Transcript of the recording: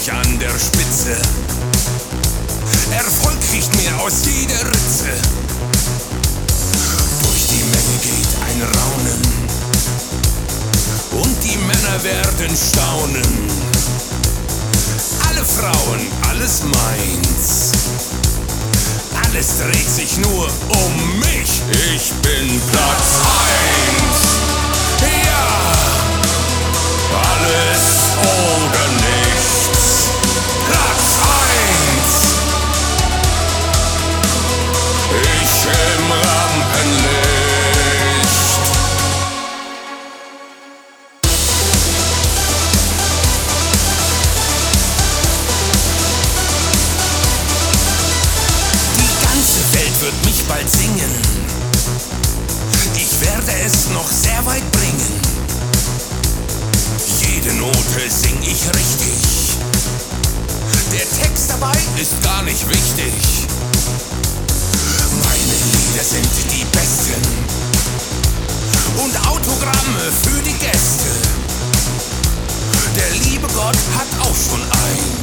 ich an der Spitze. Erfolg kriecht mir aus jeder Ritze. Durch die Menge geht ein Raunen und die Männer werden staunen. Alle Frauen, alles meins. Alles dreht sich nur um mich. Ich bin Platz 1. Ja, alles oder nichts. Platz 1. Ich im Rampenlicht. Die ganze Welt wird mich bald singen. Ich werde es noch sehr weit bringen. Jede Note sing ich richtig. Der Text dabei ist gar nicht wichtig. Meine Lieder sind die besten und Autogramme für die Gäste. Der liebe Gott hat auch schon eins.